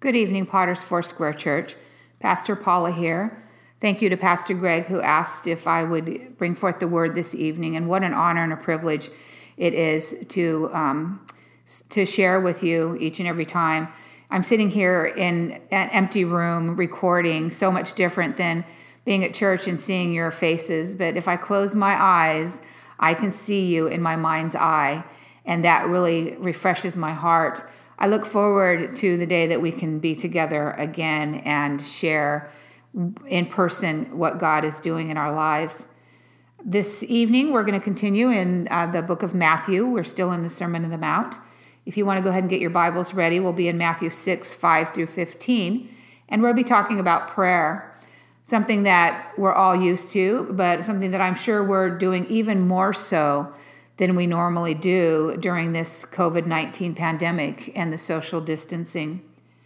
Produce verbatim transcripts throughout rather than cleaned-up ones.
Good evening, Potter's Foursquare Church. Pastor Paula here. Thank you to Pastor Greg, who asked if I would bring forth the word this evening. And what an honor and a privilege it is to um, to share with you each and every time. I'm sitting here in an empty room recording, so much different than being at church and seeing your faces. But if I close my eyes, I can see you in my mind's eye, and that really refreshes my heart. I look forward to the day that we can be together again and share in person what God is doing in our lives. This evening, we're going to continue in uh, the book of Matthew. We're still in the Sermon on the Mount. If you want to go ahead and get your Bibles ready, we'll be in Matthew six, five through fifteen, and we'll be talking about prayer, something that we're all used to, but something that I'm sure we're doing even more so than we normally do during this covid nineteen pandemic and the social distancing.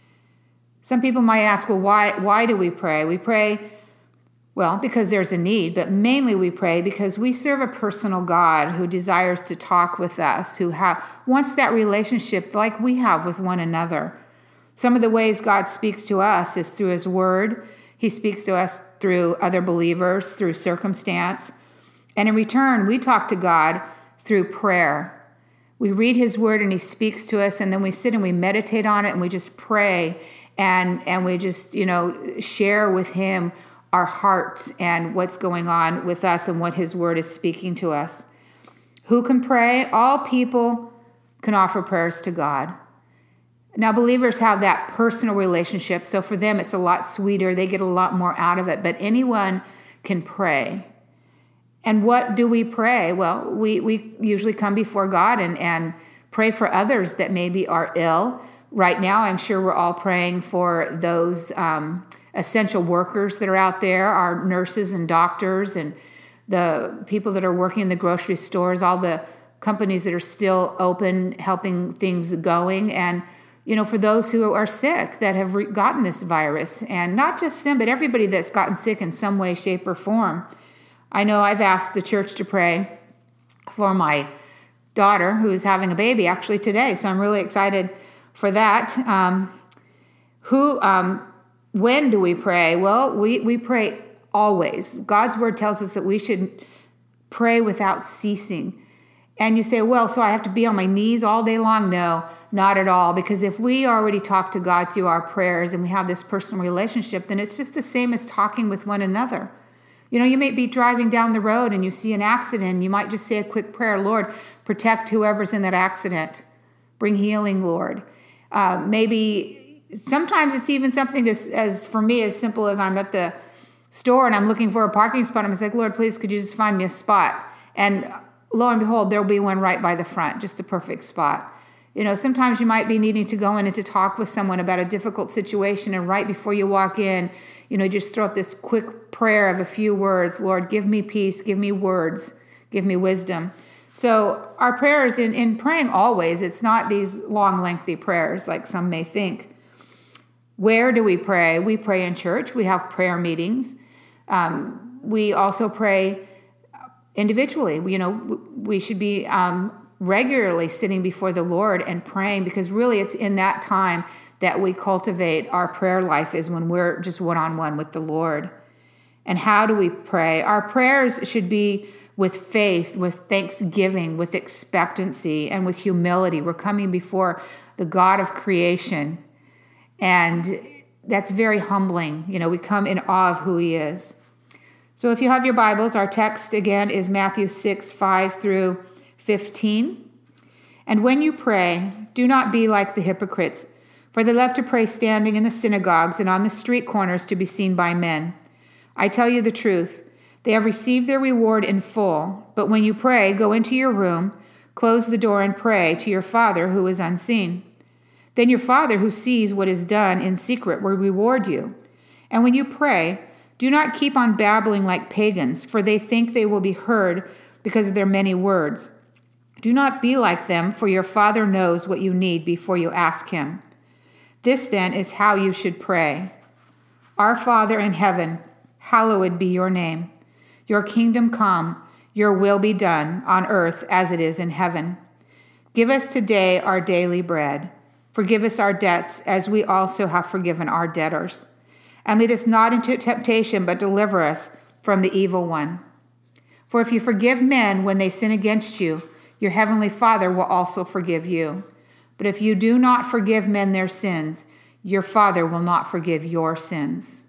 Some people might ask, well, why, why do we pray? We pray, well, because there's a need, but mainly we pray because we serve a personal God who desires to talk with us, who ha- wants that relationship like we have with one another. Some of the ways God speaks to us is through His Word. He speaks to us through other believers, through circumstance. And in return, we talk to God through prayer. We read His Word and He speaks to us, and then we sit and we meditate on it and we just pray and, and we just, you know, share with Him our hearts and what's going on with us and what His Word is speaking to us. Who can pray? All people can offer prayers to God. Now, believers have that personal relationship, so for them it's a lot sweeter. They get a lot more out of it, but anyone can pray. And what do we pray? Well, we, we usually come before God and, and pray for others that maybe are ill. Right now, I'm sure we're all praying for those um, essential workers that are out there, our nurses and doctors and the people that are working in the grocery stores, all the companies that are still open, helping things going. And, you know, for those who are sick that have re- gotten this virus, and not just them, but everybody that's gotten sick in some way, shape, or form. I know I've asked the church to pray for my daughter who's having a baby actually today, so I'm really excited for that. Um, who, um, when do we pray? Well, we, we pray always. God's Word tells us that we should pray without ceasing. And you say, well, so I have to be on my knees all day long? No, not at all. Because if we already talk to God through our prayers and we have this personal relationship, then it's just the same as talking with one another. You know, you may be driving down the road and you see an accident. You might just say a quick prayer, Lord, protect whoever's in that accident. Bring healing, Lord. Uh, maybe sometimes it's even something as, as, for me, as simple as I'm at the store and I'm looking for a parking spot. I'm like, Lord, please, could you just find me a spot? And lo and behold, there'll be one right by the front, just a perfect spot. You know, sometimes you might be needing to go in and to talk with someone about a difficult situation, and right before you walk in, you know, just throw up this quick prayer of a few words. Lord, give me peace, give me words, give me wisdom. So our prayers in, in praying always, it's not these long, lengthy prayers like some may think. Where do we pray? We pray in church. We have prayer meetings. Um, we also pray individually. You know, we should be um, regularly sitting before the Lord and praying, because really it's in that time that we cultivate our prayer life, is when we're just one-on-one with the Lord. And how do we pray? Our prayers should be with faith, with thanksgiving, with expectancy, and with humility. We're coming before the God of creation, and that's very humbling. You know, we come in awe of who He is. So if you have your Bibles, our text again is Matthew six, five through fifteen. And when you pray, do not be like the hypocrites, for they love to pray standing in the synagogues and on the street corners to be seen by men. I tell you the truth, they have received their reward in full. But when you pray, go into your room, close the door, and pray to your Father who is unseen. Then your Father who sees what is done in secret will reward you. And when you pray, do not keep on babbling like pagans, for they think they will be heard because of their many words. Do not be like them, for your Father knows what you need before you ask Him. This then is how you should pray. Our Father in heaven, hallowed be your name. Your kingdom come, your will be done on earth as it is in heaven. Give us today our daily bread. Forgive us our debts, as we also have forgiven our debtors. And lead us not into temptation, but deliver us from the evil one. For if you forgive men when they sin against you, your heavenly Father will also forgive you. But if you do not forgive men their sins, your Father will not forgive your sins.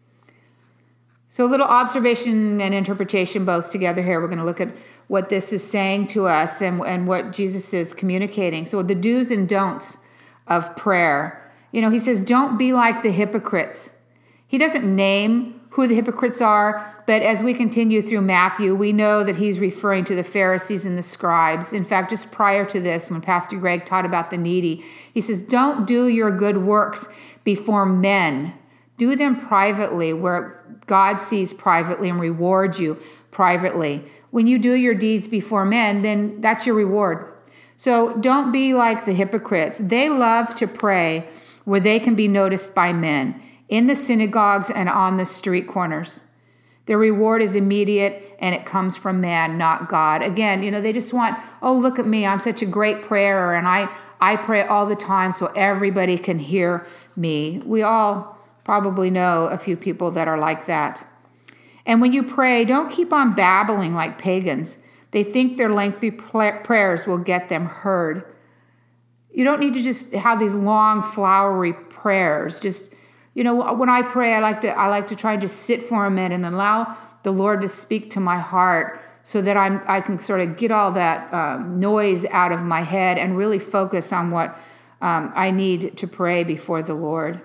So a little observation and interpretation both together here. We're going to look at what this is saying to us and, and what Jesus is communicating. So the do's and don'ts of prayer. You know, he says, don't be like the hypocrites. He doesn't name who the hypocrites are, but as we continue through Matthew, we know that he's referring to the Pharisees and the scribes. In fact, just prior to this, when Pastor Greg taught about the needy, he says, don't do your good works before men. Do them privately, where God sees privately and rewards you privately. When you do your deeds before men, then that's your reward. So don't be like the hypocrites. They love to pray where they can be noticed by men, in the synagogues and on the street corners. Their reward is immediate, and it comes from man, not God. Again, you know, they just want, oh, look at me. I'm such a great prayer, and I, I pray all the time so everybody can hear me. We all probably know a few people that are like that. And when you pray, don't keep on babbling like pagans. They think their lengthy prayers will get them heard. You don't need to just have these long, flowery prayers. Just, you know, when I pray, I like to I like to try and just sit for a minute and allow the Lord to speak to my heart, so that I'm I can sort of get all that um, noise out of my head and really focus on what um, I need to pray before the Lord.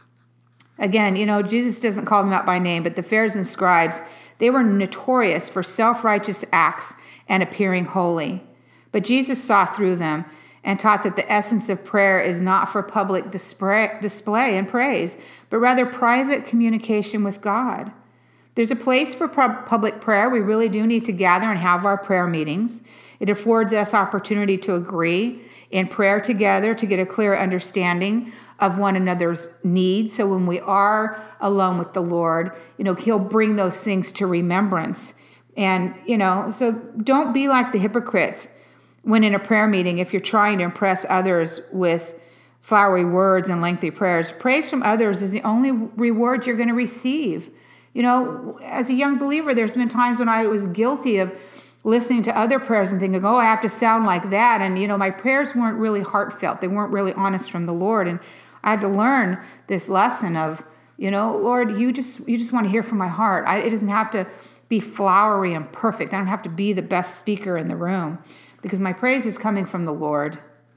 Again, you know, Jesus doesn't call them out by name, but the Pharisees and scribes, they were notorious for self-righteous acts and appearing holy. But Jesus saw through them and taught that the essence of prayer is not for public display, display and praise, but rather private communication with God. There's a place for public prayer. We really do need to gather and have our prayer meetings. It affords us opportunity to agree in prayer together, to get a clear understanding of one another's needs. So when we are alone with the Lord, you know, he'll bring those things to remembrance. And, you know, so don't be like the hypocrites when in a prayer meeting, if you're trying to impress others with flowery words and lengthy prayers. Praise from others is the only reward you're going to receive. You know, as a young believer, there's been times when I was guilty of listening to other prayers and thinking, oh, I have to sound like that. And, you know, my prayers weren't really heartfelt. They weren't really honest from the Lord. And I had to learn this lesson of, you know, Lord, you just you just want to hear from my heart. I, it doesn't have to be flowery and perfect. I don't have to be the best speaker in the room, because my praise is coming from the Lord.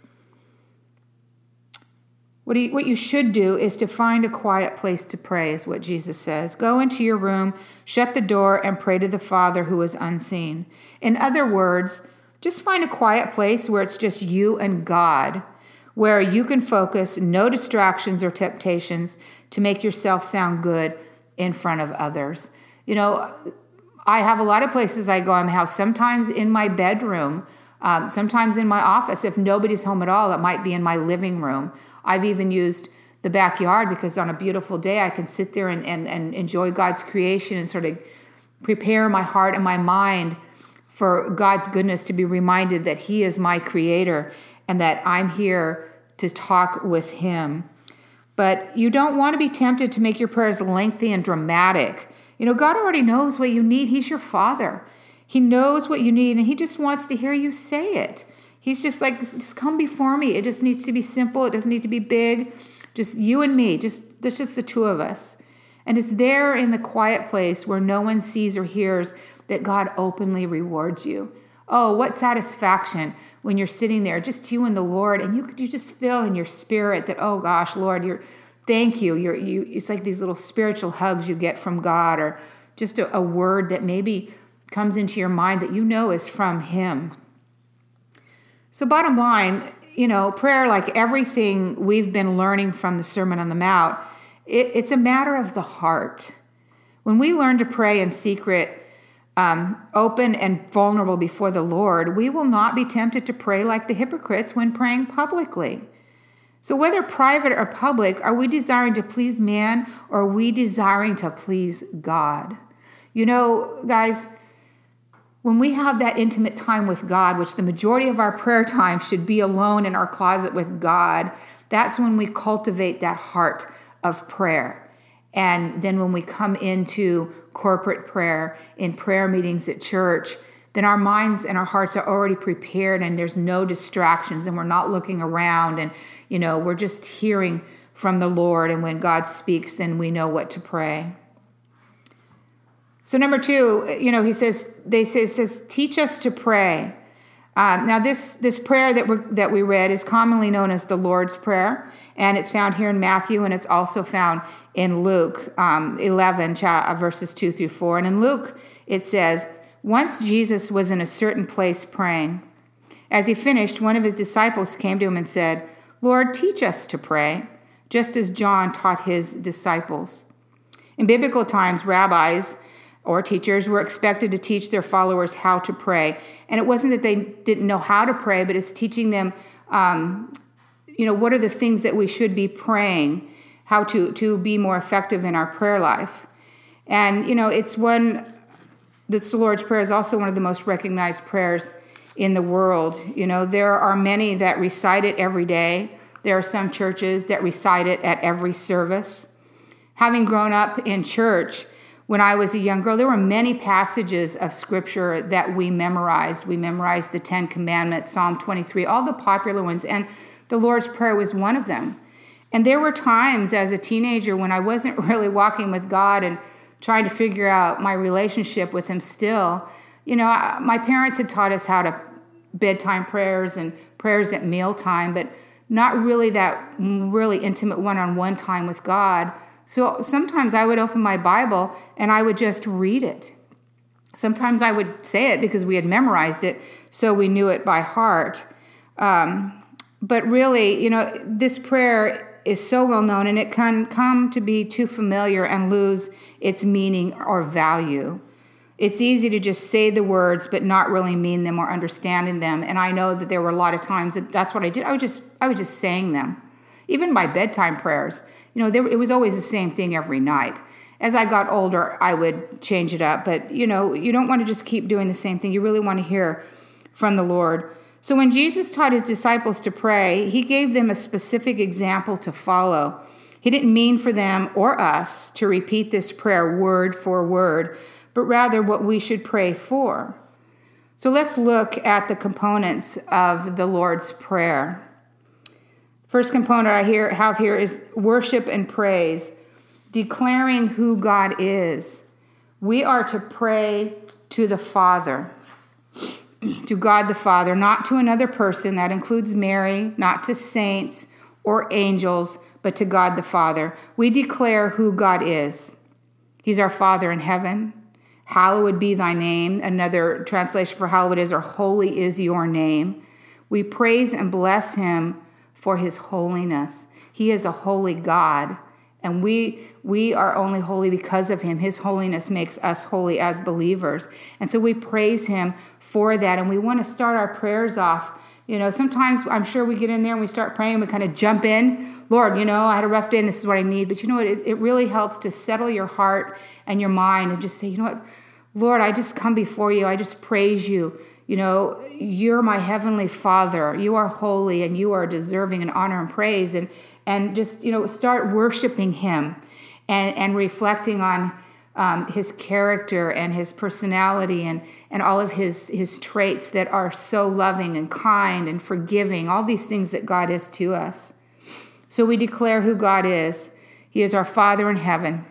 What you, what you should do is to find a quiet place to pray, is what Jesus says. Go into your room, shut the door, and pray to the Father who is unseen. In other words, just find a quiet place where it's just you and God, where you can focus, no distractions or temptations to make yourself sound good in front of others. You know, I have a lot of places I go in the house, sometimes in my bedroom, um, sometimes in my office. If nobody's home at all, it might be in my living room. I've even used the backyard, because on a beautiful day, I can sit there and, and, and enjoy God's creation and sort of prepare my heart and my mind for God's goodness, to be reminded that he is my creator and that I'm here to talk with him. But you don't want to be tempted to make your prayers lengthy and dramatic. You know, God already knows what you need. He's your Father. He knows what you need, and he just wants to hear you say it. He's just like, just come before me. It just needs to be simple. It doesn't need to be big. Just you and me. Just There's just the two of us. And it's there in the quiet place where no one sees or hears that God openly rewards you. Oh, what satisfaction when you're sitting there, just you and the Lord, and you you just feel in your spirit that, oh gosh, Lord, you're thank you. You're you. It's like these little spiritual hugs you get from God, or just a, a word that maybe comes into your mind that you know is from him. So bottom line, you know, prayer, like everything we've been learning from the Sermon on the Mount, it, it's a matter of the heart. When we learn to pray in secret, um, open and vulnerable before the Lord, we will not be tempted to pray like the hypocrites when praying publicly. So whether private or public, are we desiring to please man, or are we desiring to please God? You know, guys, when we have that intimate time with God, which the majority of our prayer time should be alone in our closet with God, that's when we cultivate that heart of prayer. And then when we come into corporate prayer, in prayer meetings at church, then our minds and our hearts are already prepared and there's no distractions and we're not looking around and, you know, we're just hearing from the Lord. And when God speaks, then we know what to pray. So number two, you know, he says, they say, says, teach us to pray. Um, now this, this prayer that we that we read is commonly known as the Lord's Prayer. And it's found here in Matthew, and it's also found in Luke um, eleven, verses two through four. And in Luke, it says, once Jesus was in a certain place praying. As he finished, one of his disciples came to him and said, Lord, teach us to pray, just as John taught his disciples. In biblical times, rabbis or teachers were expected to teach their followers how to pray. And it wasn't that they didn't know how to pray, but it's teaching them, um, you know, what are the things that we should be praying, how to, to be more effective in our prayer life. And, you know, it's one, the Lord's Prayer is also one of the most recognized prayers in the world. You know, there are many that recite it every day. There are some churches that recite it at every service. Having grown up in church, when I was a young girl, there were many passages of Scripture that we memorized. We memorized the Ten Commandments, Psalm twenty-three, all the popular ones, and the Lord's Prayer was one of them. And there were times as a teenager when I wasn't really walking with God and trying to figure out my relationship with Him still. You know, my parents had taught us how to bedtime prayers and prayers at mealtime, but not really that really intimate one-on-one time with God. So sometimes I would open my Bible and I would just read it. Sometimes I would say it because we had memorized it, so we knew it by heart. Um, but really, you know, this prayer is so well known and it can come to be too familiar and lose its meaning or value. It's easy to just say the words but not really mean them or understanding them. And I know that there were a lot of times that that's what I did. I was just I was just saying them. Even my bedtime prayers, you know, there, it was always the same thing every night. As I got older, I would change it up. But, you know, you don't want to just keep doing the same thing. You really want to hear from the Lord. So when Jesus taught his disciples to pray, he gave them a specific example to follow. He didn't mean for them or us to repeat this prayer word for word, but rather what we should pray for. So let's look at the components of the Lord's Prayer. First component I hear, have here is worship and praise, declaring who God is. We are to pray to the Father, to God the Father, not to another person. That includes Mary, not to saints or angels, but to God the Father. We declare who God is. He's our Father in heaven. Hallowed be thy name. Another translation for hallowed is, or holy is your name. We praise and bless him for his holiness. He is a holy God, and we we are only holy because of him. His holiness makes us holy as believers. And so we praise him for that, and we want to start our prayers off. You know, sometimes I'm sure we get in there and we start praying, we kind of jump in. Lord, you know, I had a rough day and this is what I need. But you know what? It, it really helps to settle your heart and your mind and just say, you know what, Lord, I just come before you. I just praise you. You know, you're my heavenly Father. You are holy and you are deserving in honor and praise. And and just, you know, start worshiping him and, and reflecting on um, his character and his personality and, and all of his, his traits that are so loving and kind and forgiving, all these things that God is to us. So we declare who God is. He is our Father in heaven.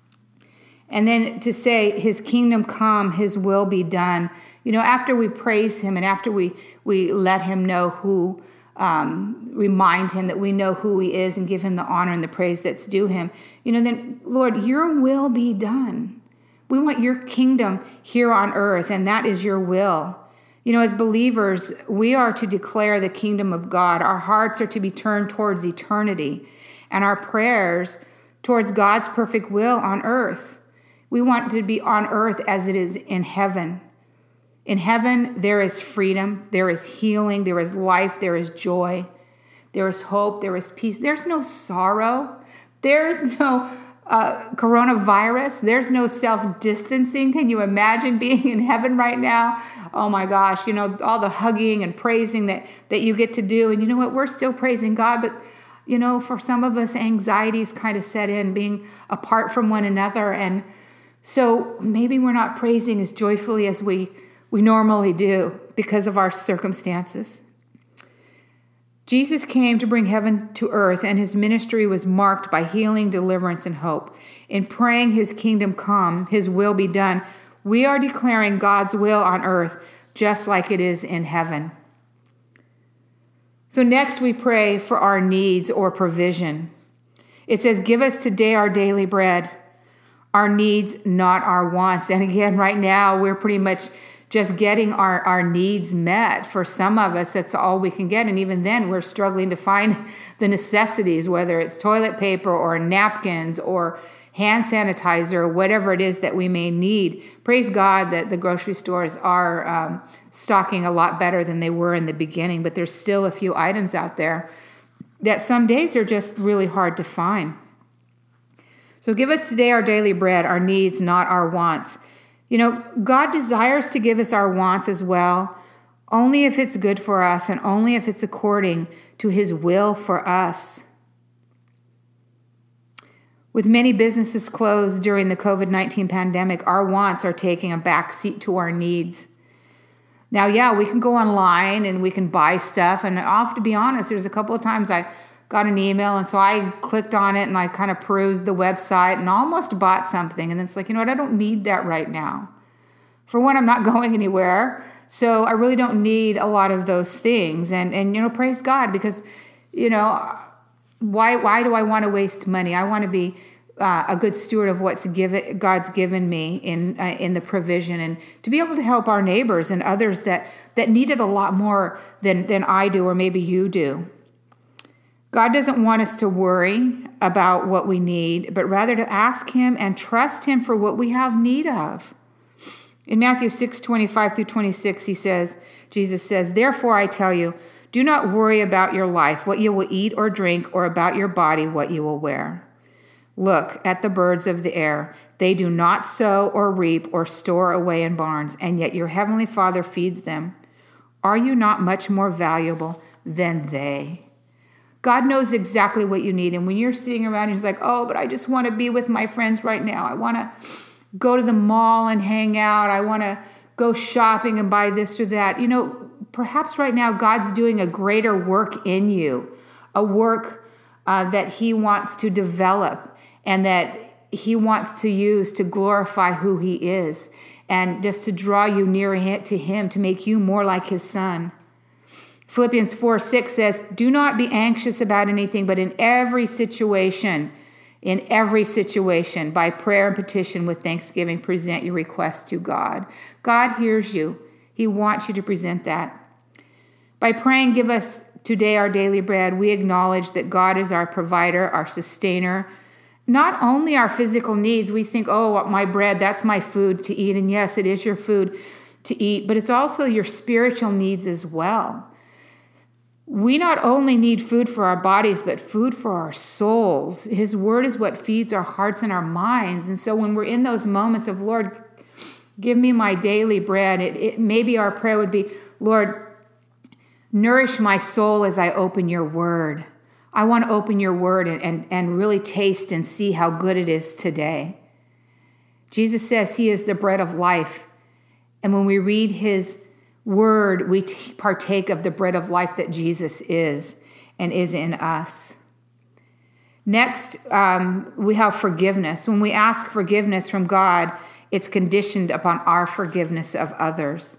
And then to say, his kingdom come, his will be done. You know, after we praise him and after we, we let him know who, um, remind him that we know who he is and give him the honor and the praise that's due him, you know, then, Lord, your will be done. We want your kingdom here on earth, and that is your will. You know, as believers, we are to declare the kingdom of God. Our hearts are to be turned towards eternity, and our prayers towards God's perfect will on earth. We want to be on earth as it is in heaven. In heaven, there is freedom, there is healing, there is life, there is joy, there is hope, there is peace. There's no sorrow. There's no uh, coronavirus. There's no self-distancing. Can you imagine being in heaven right now? Oh my gosh, you know, all the hugging and praising that, that you get to do. And you know what? We're still praising God, but You know, for some of us, anxieties kind of set in, being apart from one another. And so maybe we're not praising as joyfully as we, we normally do because of our circumstances. Jesus came to bring heaven to earth, and his ministry was marked by healing, deliverance, and hope. In praying his kingdom come, his will be done, we are declaring God's will on earth just like it is in heaven. So next we pray for our needs or provision. It says, give us today our daily bread, our needs, not our wants. And again, right now, we're pretty much just getting our, our needs met. For some of us, that's all we can get. And even then, we're struggling to find the necessities, whether it's toilet paper or napkins or hand sanitizer, whatever it is that we may need. Praise God that the grocery stores are um, stocking a lot better than they were in the beginning, but there's still a few items out there that some days are just really hard to find. So give us today our daily bread, our needs, not our wants. You know, God desires to give us our wants as well, only if it's good for us and only if it's according to his will for us. With many businesses closed during the covid nineteen pandemic, our wants are taking a back seat to our needs. Now, yeah, we can go online and we can buy stuff. And I'll have to be honest, there's a couple of times I got an email, and so I clicked on it and I kind of perused the website and almost bought something. And it's like, you know what, I don't need that right now. For one, I'm not going anywhere, so I really don't need a lot of those things. And, and you know, praise God, because, you know, why why do I want to waste money? I want to be uh, a good steward of what's given God's given me in uh, in the provision, and to be able to help our neighbors and others that that need it a lot more than than I do, or maybe you do. God doesn't want us to worry about what we need, but rather to ask him and trust him for what we have need of. In Matthew six twenty-five through twenty-six, he says, Jesus says, therefore I tell you, do not worry about your life, what you will eat or drink, or about your body, what you will wear. Look at the birds of the air. They do not sow or reap or store away in barns, and yet your heavenly Father feeds them. Are you not much more valuable than they? God knows exactly what you need. And when you're sitting around, you're like, oh, but I just want to be with my friends right now. I want to go to the mall and hang out. I want to go shopping and buy this or that. You know, perhaps right now God's doing a greater work in you, a work uh, that he wants to develop and that he wants to use to glorify who he is and just to draw you near to him, to make you more like his son. Philippians four six says, do not be anxious about anything, but in every situation, in every situation, by prayer and petition with thanksgiving, present your requests to God. God hears you. He wants you to present that. By praying, give us today our daily bread, we acknowledge that God is our provider, our sustainer. Not only our physical needs, we think, oh, my bread, that's my food to eat. And yes, it is your food to eat, but it's also your spiritual needs as well. We not only need food for our bodies, but food for our souls. His word is what feeds our hearts and our minds. And so when we're in those moments of, Lord, give me my daily bread, it, it, maybe our prayer would be, Lord, nourish my soul as I open your word. I want to open your word and, and, and really taste and see how good it is today. Jesus says he is the bread of life. And when we read his word, we t- partake of the bread of life that Jesus is and is in us. Next, um, we have forgiveness. When we ask forgiveness from God, it's conditioned upon our forgiveness of others.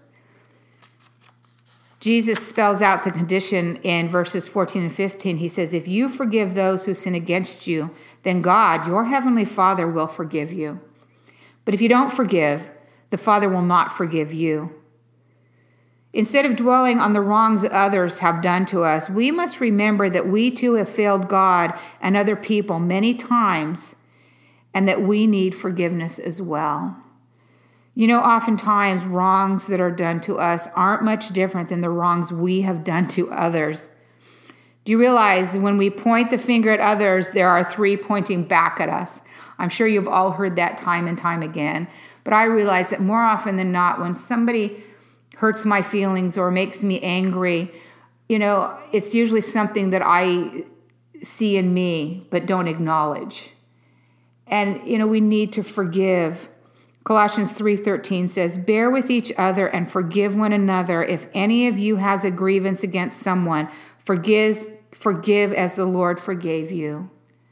Jesus spells out the condition in verses fourteen and fifteen. He says, if you forgive those who sin against you, then God, your heavenly Father, will forgive you. But if you don't forgive, the Father will not forgive you. Instead of dwelling on the wrongs that others have done to us, we must remember that we too have failed God and other people many times, and that we need forgiveness as well. You know, oftentimes wrongs that are done to us aren't much different than the wrongs we have done to others. Do you realize when we point the finger at others, there are three pointing back at us? I'm sure you've all heard that time and time again. But I realize that more often than not, when somebody hurts my feelings or makes me angry, you know, it's usually something that I see in me but don't acknowledge. And, you know, we need to forgive. Colossians three thirteen says, bear with each other and forgive one another. If any of you has a grievance against someone, forgive, forgive as the Lord forgave you.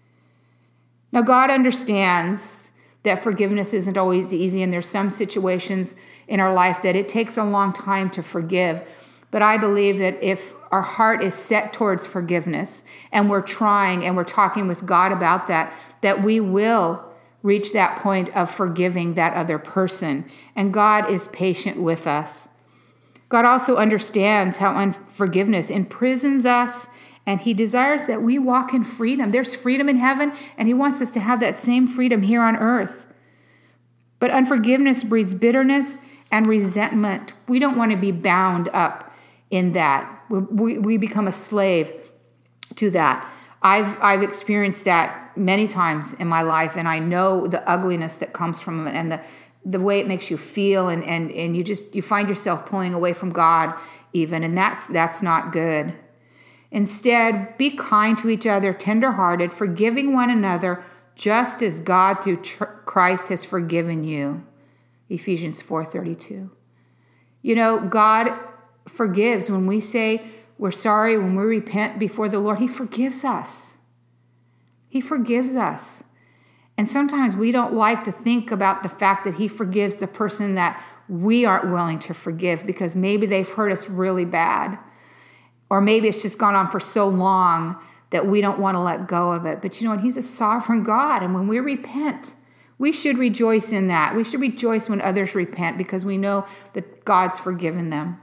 Now, God understands that forgiveness isn't always easy, and there's some situations in our life that it takes a long time to forgive. But I believe that if our heart is set towards forgiveness and we're trying and we're talking with God about that, that we will reach that point of forgiving that other person. And God is patient with us. God also understands how unforgiveness imprisons us, and he desires that we walk in freedom. There's freedom in heaven, and he wants us to have that same freedom here on earth. But unforgiveness breeds bitterness and resentment. We don't want to be bound up in that. We, we become a slave to that. I've I've experienced that many times in my life, and I know the ugliness that comes from it and the, the way it makes you feel, and, and, and you just you find yourself pulling away from God even, and that's that's not good. Instead, be kind to each other, tenderhearted, forgiving one another, just as God through tr- Christ has forgiven you. Ephesians four thirty-two. You know, God forgives when we say we're sorry, when we repent before the Lord. He forgives us. He forgives us. And sometimes we don't like to think about the fact that he forgives the person that we aren't willing to forgive because maybe they've hurt us really bad. Or maybe it's just gone on for so long that we don't want to let go of it. But you know what? He's a sovereign God. And when we repent, we should rejoice in that. We should rejoice when others repent because we know that God's forgiven them.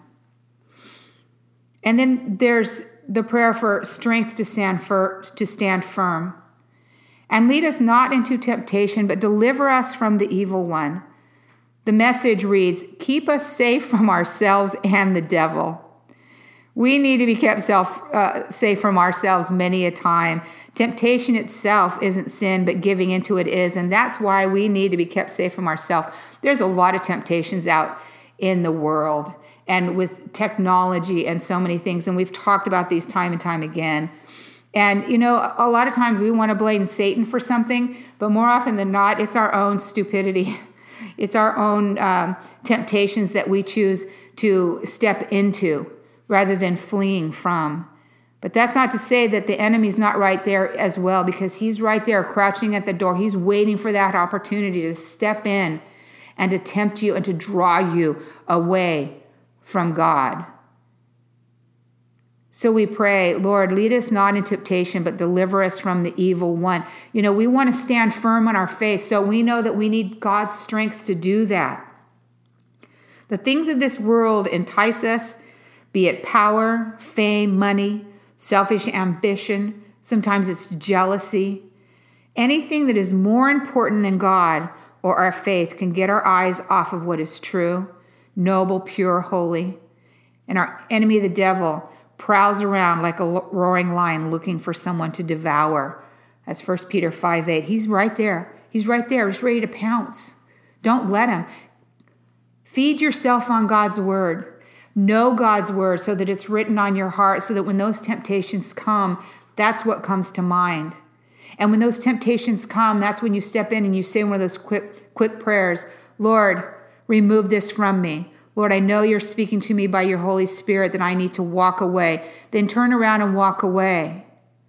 And then there's the prayer for strength to stand for, to stand firm. And lead us not into temptation, but deliver us from the evil one. The Message reads, keep us safe from ourselves and the devil. We need to be kept self, uh, safe from ourselves many a time. Temptation itself isn't sin, but giving into it is. And that's why we need to be kept safe from ourselves. There's a lot of temptations out in the world and with technology and so many things. And we've talked about these time and time again. And, you know, a lot of times we want to blame Satan for something, but more often than not, it's our own stupidity. It's our own um, temptations that we choose to step into rather than fleeing from. But that's not to say that the enemy's not right there as well, because he's right there crouching at the door. He's waiting for that opportunity to step in and to tempt you and to draw you away from God. So we pray, Lord, lead us not in temptation, but deliver us from the evil one. You know, we want to stand firm on our faith, so we know that we need God's strength to do that. The things of this world entice us, be it power, fame, money, selfish ambition. Sometimes it's jealousy. Anything that is more important than God or our faith can get our eyes off of what is true, noble, pure, holy. And our enemy, the devil, prowls around like a roaring lion looking for someone to devour. That's First Peter five eight. He's right there. He's right there. He's ready to pounce. Don't let him. Feed yourself on God's word. Know God's word so that it's written on your heart, so that when those temptations come, that's what comes to mind. And when those temptations come, that's when you step in and you say one of those quick, quick prayers. Lord, remove this from me. Lord, I know you're speaking to me by your Holy Spirit that I need to walk away. Then turn around and walk away.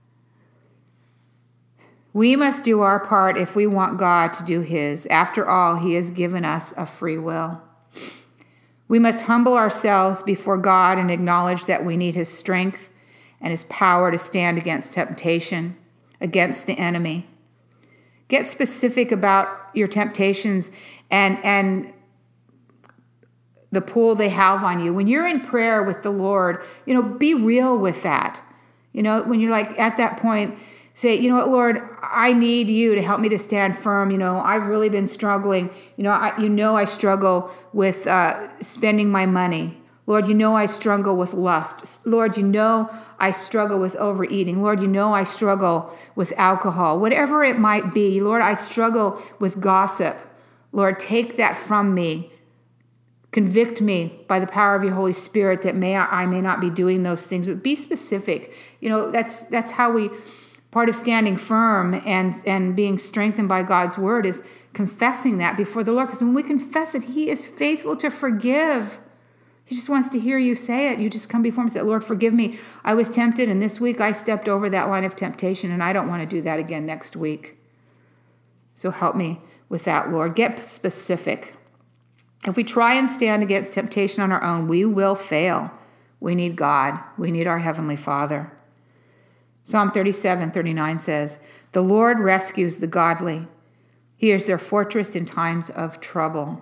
We must do our part if we want God to do his. After all, he has given us a free will. We must humble ourselves before God and acknowledge that we need his strength and his power to stand against temptation, against the enemy. Get specific about your temptations and, and the pull they have on you. When you're in prayer with the Lord, you know, be real with that. You know, when you're like at that point, say, you know what, Lord, I need you to help me to stand firm. You know, I've really been struggling. You know, I, you know, I struggle with uh, spending my money. Lord, you know, I struggle with lust. Lord, you know, I struggle with overeating. Lord, you know, I struggle with alcohol, whatever it might be. Lord, I struggle with gossip. Lord, take that from me. Convict me by the power of your Holy Spirit that may I may not be doing those things, but be specific. You know, that's that's how we Part of standing firm and, and being strengthened by God's word is confessing that before the Lord. Because when we confess it, he is faithful to forgive. He just wants to hear you say it. You just come before him and say, Lord, forgive me. I was tempted, and this week I stepped over that line of temptation, and I don't want to do that again next week. So help me with that, Lord. Get specific. If we try and stand against temptation on our own, we will fail. We need God. We need our Heavenly Father. Psalm thirty-seven thirty-nine says, the Lord rescues the godly. He is their fortress in times of trouble.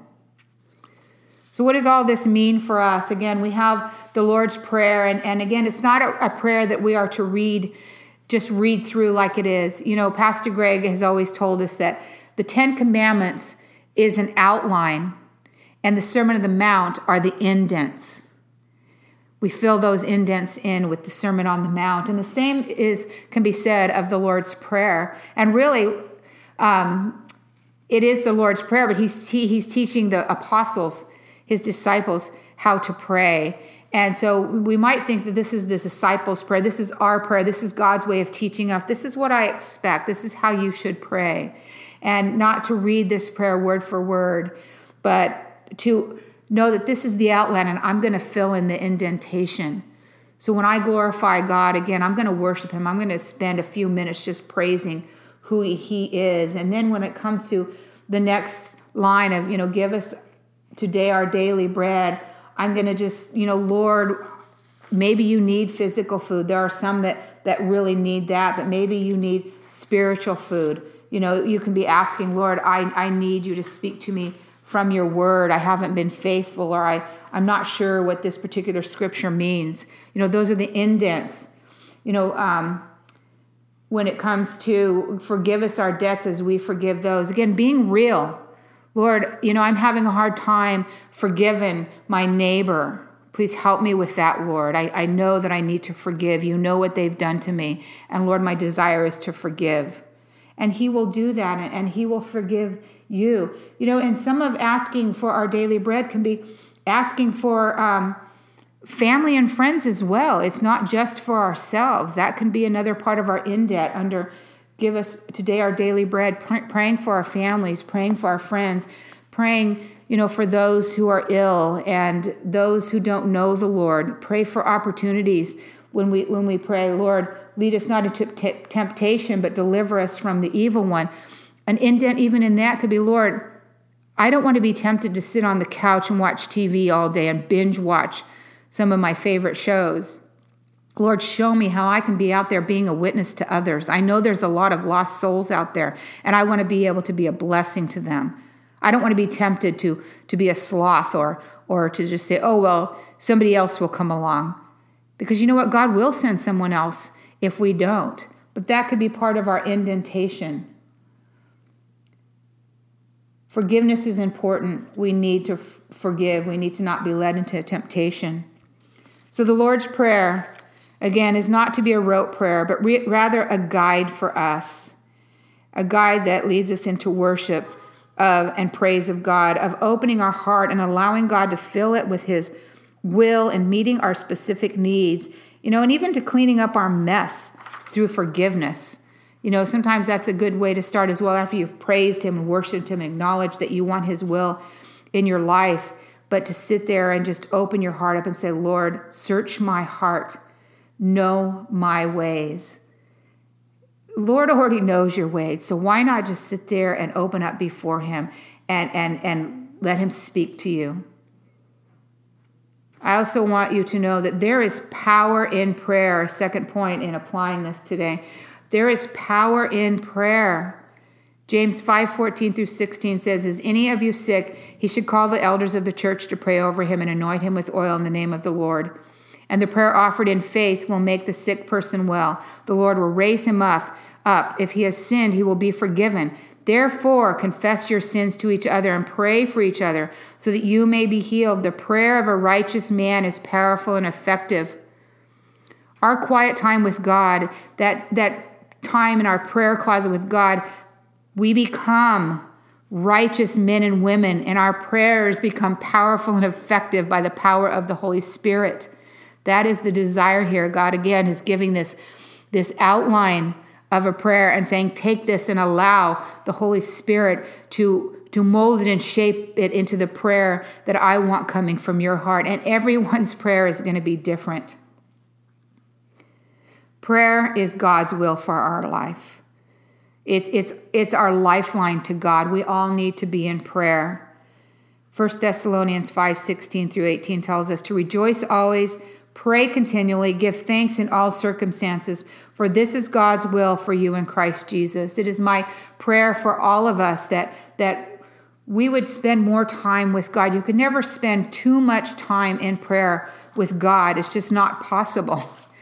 So what does all this mean for us? Again, we have the Lord's Prayer. And, and again, it's not a, a prayer that we are to read, just read through like it is. You know, Pastor Greg has always told us that the Ten Commandments is an outline, and the Sermon on the Mount are the indents. We fill those indents in with the Sermon on the Mount. And the same is can be said of the Lord's Prayer. And really, um, it is the Lord's Prayer, but he's, he, he's teaching the apostles, his disciples, how to pray. And so we might think that this is the disciples' prayer. This is our prayer. This is God's way of teaching us. This is what I expect. This is how you should pray. And not to read this prayer word for word, but to know that this is the outline, and I'm going to fill in the indentation. So when I glorify God, again, I'm going to worship him. I'm going to spend a few minutes just praising who he is. And then when it comes to the next line of, you know, give us today our daily bread, I'm going to just, you know, Lord, maybe you need physical food. There are some that, that really need that, but maybe you need spiritual food. You know, you can be asking, Lord, I, I need you to speak to me from your word. I haven't been faithful, or I, I'm not sure what this particular scripture means. You know, those are the indents. You know, um, when it comes to forgive us our debts as we forgive those. Again, being real. Lord, you know, I'm having a hard time forgiving my neighbor. Please help me with that, Lord. I, I know that I need to forgive. You know what they've done to me. And Lord, my desire is to forgive. And he will do that, and, and he will forgive you. You know, and some of asking for our daily bread can be asking for um, family and friends as well. It's not just for ourselves. That can be another part of our indent under give us today our daily bread, pr- praying for our families, praying for our friends, praying, you know, for those who are ill and those who don't know the Lord. Pray for opportunities when we when we pray, Lord, lead us not into t- temptation, but deliver us from the evil one. An indent even in that could be, Lord, I don't want to be tempted to sit on the couch and watch T V all day and binge watch some of my favorite shows. Lord, show me how I can be out there being a witness to others. I know there's a lot of lost souls out there, and I want to be able to be a blessing to them. I don't want to be tempted to, to be a sloth or, or to just say, oh, well, somebody else will come along. Because you know what? God will send someone else if we don't. But that could be part of our indentation. Forgiveness is important. We need to f- forgive. We need to not be led into temptation. So the Lord's Prayer, again, is not to be a rote prayer, but re- rather a guide for us, a guide that leads us into worship of and praise of God, of opening our heart and allowing God to fill it with his will and meeting our specific needs, you know, and even to cleaning up our mess through forgiveness. You know, sometimes that's a good way to start as well, after you've praised him and worshiped him and acknowledged that you want his will in your life, but to sit there and just open your heart up and say, Lord, search my heart, know my ways. Lord already knows your ways, so why not just sit there and open up before him and, and, and let him speak to you? I also want you to know that there is power in prayer. Second point in applying this today. There is power in prayer. James five fourteen through sixteen says, is any of you sick? He should call the elders of the church to pray over him and anoint him with oil in the name of the Lord. And the prayer offered in faith will make the sick person well. The Lord will raise him up. Up. If he has sinned, he will be forgiven. Therefore, confess your sins to each other and pray for each other so that you may be healed. The prayer of a righteous man is powerful and effective. Our quiet time with God, that, that time in our prayer closet with God, we become righteous men and women, and our prayers become powerful and effective by the power of the Holy Spirit. That is the desire here. God, again, is giving this, this outline of a prayer and saying, take this and allow the Holy Spirit to, to mold it and shape it into the prayer that I want coming from your heart. And everyone's prayer is going to be different. Prayer is God's will for our life. It's, it's, it's our lifeline to God. We all need to be in prayer. First Thessalonians five sixteen through eighteen tells us to rejoice always, pray continually, give thanks in all circumstances, for this is God's will for you in Christ Jesus. It is my prayer for all of us that, that we would spend more time with God. You can never spend too much time in prayer with God. It's just not possible.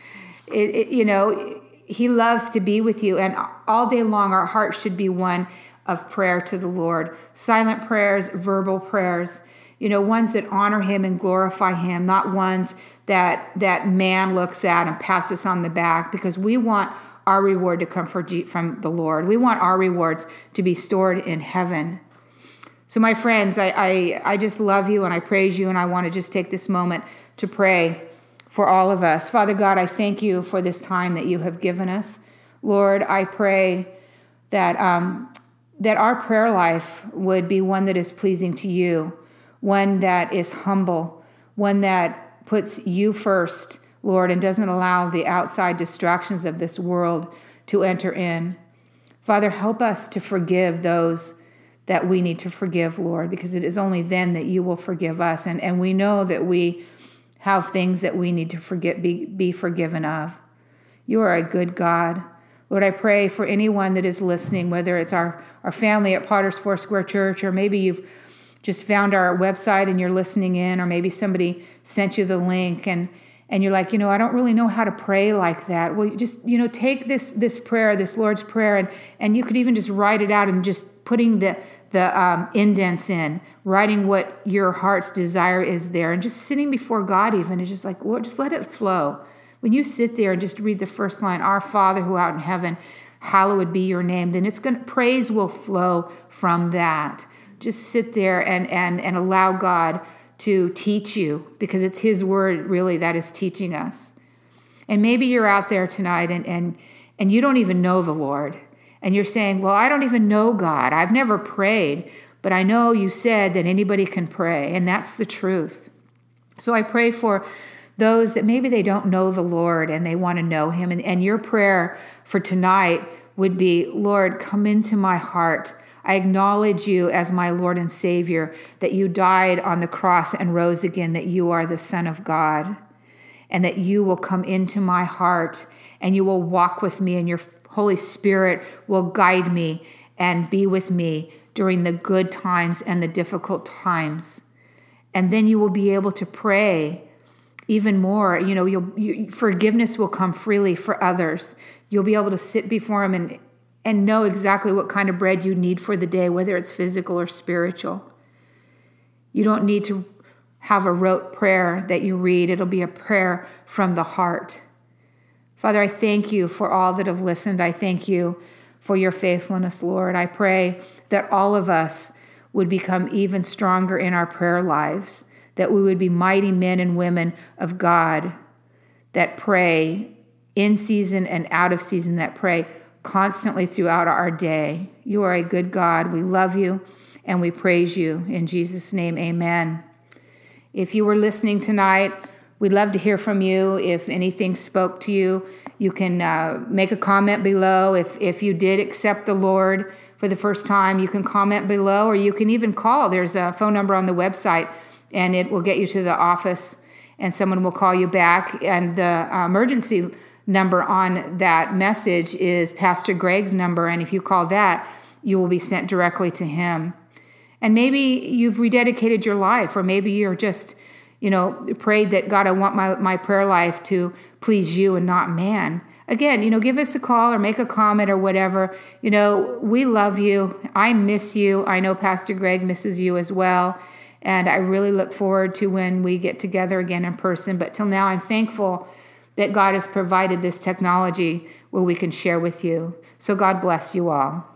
It, it, you know, he loves to be with you, and all day long our heart should be one of prayer to the Lord. Silent prayers, verbal prayers, you know, ones that honor him and glorify him, not ones that that man looks at and pats us on the back, because we want our reward to come from the Lord. We want our rewards to be stored in heaven. So my friends, I, I, I just love you and I praise you, and I want to just take this moment to pray for all of us. Father God, I thank you for this time that you have given us. Lord, I pray that um, that our prayer life would be one that is pleasing to you, one that is humble, one that puts you first, Lord, and doesn't allow the outside distractions of this world to enter in. Father, help us to forgive those that we need to forgive, Lord, because it is only then that you will forgive us. And, and we know that we have things that we need to forget, be, be forgiven of. You are a good God. Lord, I pray for anyone that is listening, whether it's our, our family at Potter's Foursquare Church, or maybe you've just found our website and you're listening in, or maybe somebody sent you the link and, and you're like, you know, I don't really know how to pray like that. Well, you just, you know, take this this prayer, this Lord's Prayer, and, and you could even just write it out and just putting the, the um, indents in, writing what your heart's desire is there, and just sitting before God even, and just like, Lord, just let it flow. When you sit there and just read the first line, our Father who art in heaven, hallowed be your name, then it's going to, praise will flow from that. Just sit there and, and, and allow God to teach you, because it's his word really that is teaching us. And maybe you're out there tonight and, and, and you don't even know the Lord. And you're saying, well, I don't even know God. I've never prayed, but I know you said that anybody can pray, and that's the truth. So I pray for those that maybe they don't know the Lord and they want to know him. And, and your prayer for tonight would be, Lord, come into my heart. I acknowledge you as my Lord and Savior, that you died on the cross and rose again, that you are the Son of God, and that you will come into my heart and you will walk with me, and your Holy Spirit will guide me and be with me during the good times and the difficult times. And then you will be able to pray even more. You know, you'll, you, forgiveness will come freely for others. You'll be able to sit before him and and know exactly what kind of bread you need for the day, whether it's physical or spiritual. You don't need to have a rote prayer that you read. It'll be a prayer from the heart. Father, I thank you for all that have listened. I thank you for your faithfulness, Lord. I pray that all of us would become even stronger in our prayer lives, that we would be mighty men and women of God that pray in season and out of season, that pray constantly throughout our day. You are a good God. We love you and we praise you. In Jesus' name, amen. If you were listening tonight, we'd love to hear from you. If anything spoke to you, you can uh, make a comment below. If, if you did accept the Lord for the first time, you can comment below, or you can even call. There's a phone number on the website, and it will get you to the office, and someone will call you back. And the uh, emergency number on that message is Pastor Greg's number, and if you call that, you will be sent directly to him. And maybe you've rededicated your life, or maybe you're just, you know, prayed that, God, I want my, my prayer life to please you and not man. Again, you know, give us a call or make a comment or whatever. You know, we love you. I miss you. I know Pastor Greg misses you as well. And I really look forward to when we get together again in person. But till now, I'm thankful that God has provided this technology where we can share with you. So God bless you all.